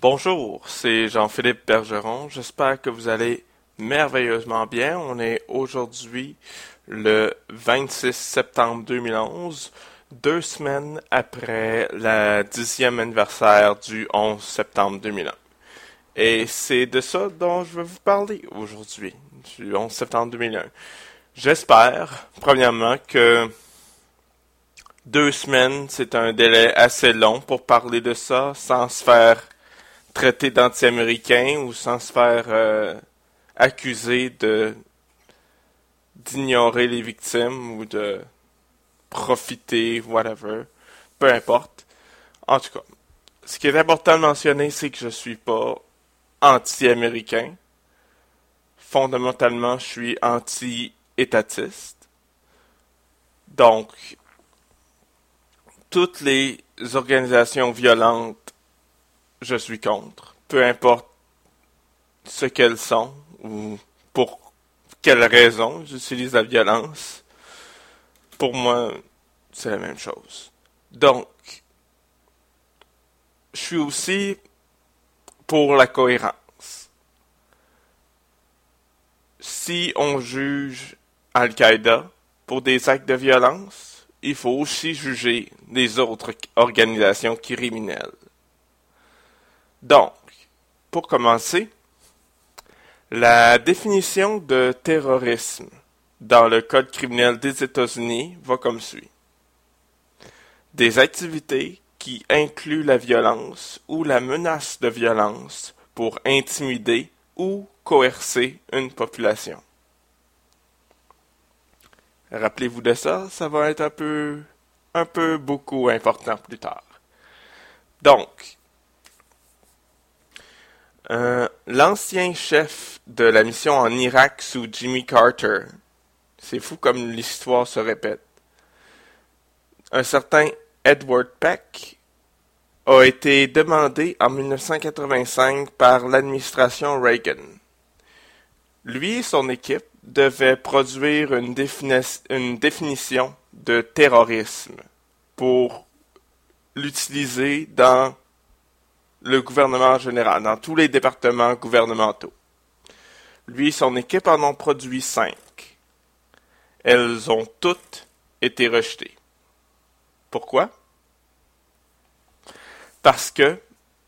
Bonjour, c'est Jean-Philippe Bergeron. J'espère que vous allez merveilleusement bien. On est aujourd'hui le 26 septembre 2011, 2 semaines après la 10e anniversaire du 11 septembre 2001. Et c'est de ça dont je vais vous parler aujourd'hui, du 11 septembre 2001. J'espère, premièrement, que 2 semaines, c'est un délai assez long pour parler de ça, sans se faire traiter d'anti-américain ou sans se faire accuser d'ignorer les victimes ou de profiter, whatever. Peu importe. En tout cas, ce qui est important de mentionner, c'est que je suis pas anti-américain. Fondamentalement, je suis anti-étatiste. Donc, toutes les organisations violentes, je suis contre. Peu importe ce qu'elles sont ou pour quelles raisons j'utilise la violence. Pour moi, c'est la même chose. Donc, je suis aussi pour la cohérence. Si on juge Al-Qaïda pour des actes de violence, il faut aussi juger les autres organisations criminelles. Donc, pour commencer, la définition de terrorisme dans le Code criminel des États-Unis va comme suit. Des activités qui incluent la violence ou la menace de violence pour intimider ou coercer une population. Rappelez-vous de ça, ça va être un peu beaucoup important plus tard. Donc, l'ancien chef de la mission en Irak sous Jimmy Carter, c'est fou comme l'histoire se répète, un certain Edward Peck a été demandé en 1985 par l'administration Reagan. Lui et son équipe devaient produire une définition de terrorisme pour l'utiliser dans le gouvernement en général, dans tous les départements gouvernementaux. Lui et son équipe en ont produit 5. Elles ont toutes été rejetées. Pourquoi? Parce que,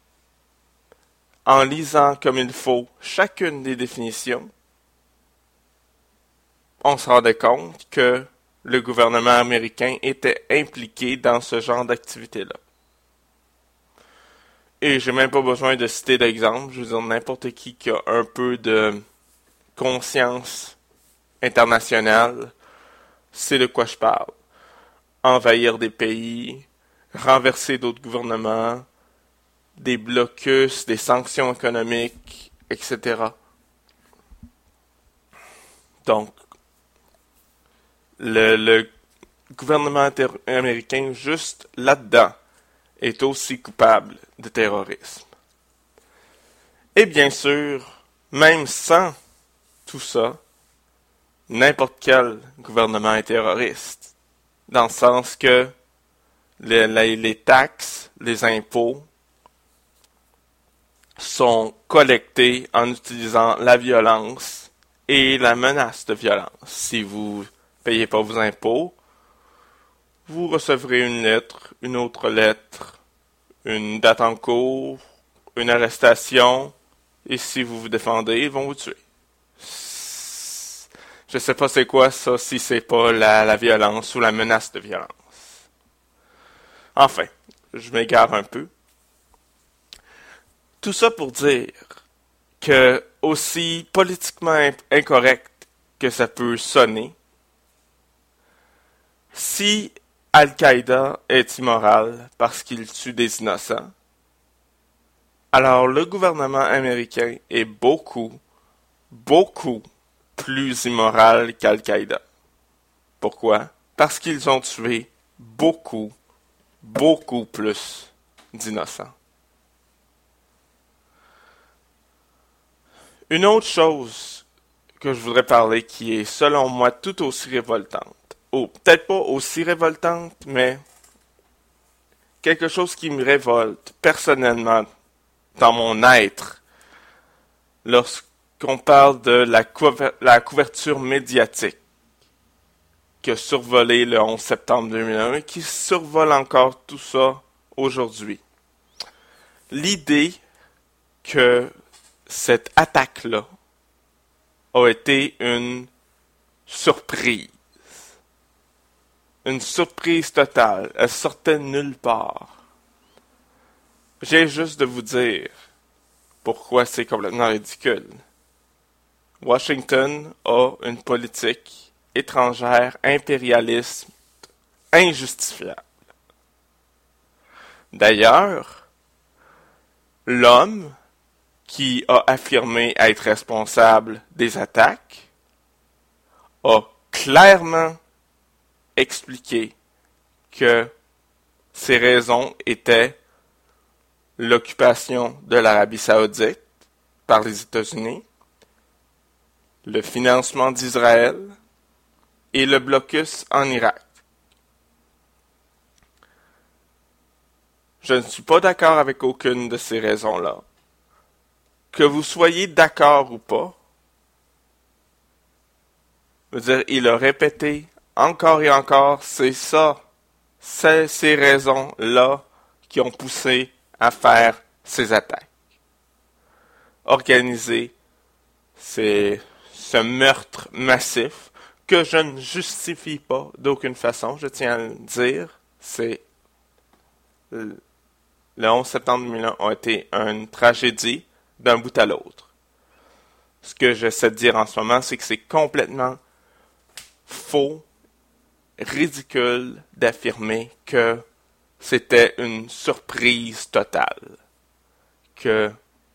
en lisant comme il faut chacune des définitions, on se rendait compte que le gouvernement américain était impliqué dans ce genre d'activité-là. Et j'ai même pas besoin de citer d'exemple. Je veux dire, n'importe qui a un peu de conscience internationale sait de quoi je parle. Envahir des pays, renverser d'autres gouvernements, des blocus, des sanctions économiques, etc. Donc, le gouvernement américain, juste là-dedans, est aussi coupable de terrorisme. Et bien sûr, même sans tout ça, n'importe quel gouvernement est terroriste. Dans le sens que les taxes, les impôts sont collectés en utilisant la violence et la menace de violence. Si vous payez pas vos impôts, vous recevrez une lettre, une autre lettre, une date en cours, une arrestation, et si vous vous défendez, ils vont vous tuer. Je sais pas c'est quoi ça, si c'est pas la violence ou la menace de violence. Enfin, je m'égare un peu. Tout ça pour dire que, aussi politiquement incorrect que ça peut sonner, si Al-Qaïda est immoral parce qu'il tue des innocents, alors le gouvernement américain est beaucoup plus immoral qu'Al-Qaïda. Pourquoi? Parce qu'ils ont tué beaucoup plus d'innocents. Une autre chose que je voudrais parler qui est, selon moi, tout aussi révoltante, ou peut-être pas aussi révoltante, mais quelque chose qui me révolte personnellement dans mon être lorsqu'on parle de la couverture médiatique qui a survolé le 11 septembre 2001 et qui survole encore tout ça aujourd'hui. L'idée que cette attaque-là a été une surprise totale. Elle sortait de nulle part. J'ai juste de vous dire pourquoi c'est complètement ridicule. Washington a une politique étrangère impérialiste injustifiable. D'ailleurs, l'homme qui a affirmé être responsable des attaques a clairement expliqué que ses raisons étaient l'occupation de l'Arabie saoudite par les États-Unis, le financement d'Israël et le blocus en Irak. Je ne suis pas d'accord avec aucune de ces raisons-là. Que vous soyez d'accord ou pas, je veux dire, il a répété encore et encore, c'est ces raisons-là qui ont poussé à faire ces attaques. Organiser ce meurtre massif que je ne justifie pas d'aucune façon, je tiens à le dire, c'est le 11 septembre 2001 a été une tragédie d'un bout à l'autre. Ce que j'essaie de dire en ce moment, c'est que c'est complètement faux, ridicule d'affirmer que c'était une surprise totale. Que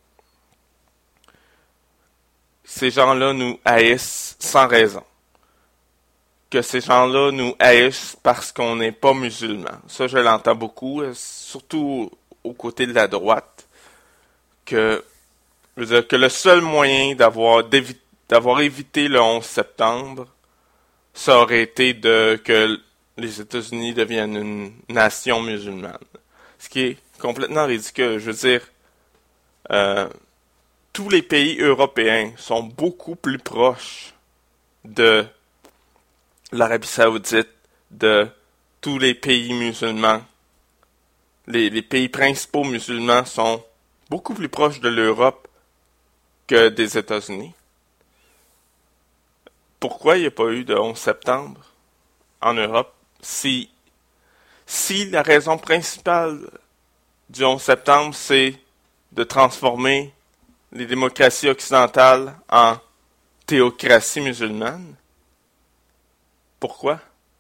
ces gens-là nous haïssent sans raison. Que ces gens-là nous haïssent parce qu'on n'est pas musulman. Ça, je l'entends beaucoup, surtout aux côtés de la droite, que le seul moyen d'avoir évité le 11 septembre, ça aurait été que les États-Unis deviennent une nation musulmane. Ce qui est complètement ridicule. Je veux dire, tous les pays européens sont beaucoup plus proches de l'Arabie saoudite, de tous les pays musulmans. Les pays principaux musulmans sont beaucoup plus proches de l'Europe que des États-Unis. Pourquoi il n'y a pas eu de 11 septembre en Europe si la raison principale du 11 septembre, c'est de transformer les démocraties occidentales en théocratie musulmane? Pourquoi?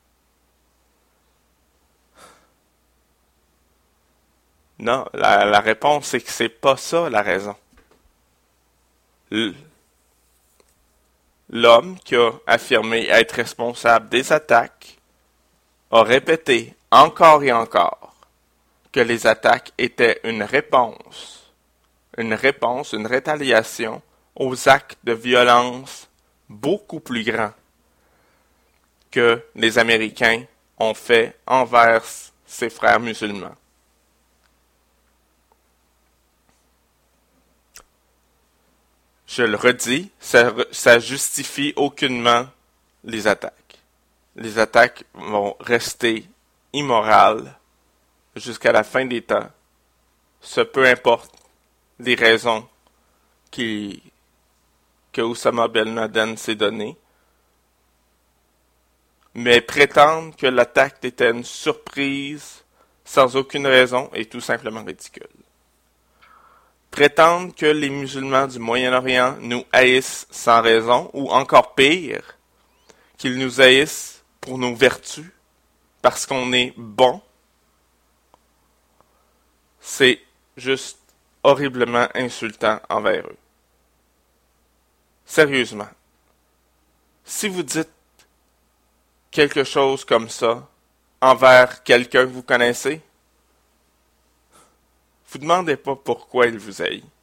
Non, la réponse c'est que c'est pas ça la raison. L'homme qui a affirmé être responsable des attaques a répété encore et encore que les attaques étaient une rétaliation aux actes de violence beaucoup plus grands que les Américains ont fait envers ses frères musulmans. Je le redis, ça justifie aucunement les attaques. Les attaques vont rester immorales jusqu'à la fin des temps. Peu importe les raisons que Oussama Ben Laden s'est données. Mais prétendre que l'attaque était une surprise sans aucune raison est tout simplement ridicule. Prétendre que les musulmans du Moyen-Orient nous haïssent sans raison, ou encore pire, qu'ils nous haïssent pour nos vertus, parce qu'on est bon, c'est juste horriblement insultant envers eux. Sérieusement, si vous dites quelque chose comme ça envers quelqu'un que vous connaissez, vous ne demandez pas pourquoi il vous haït.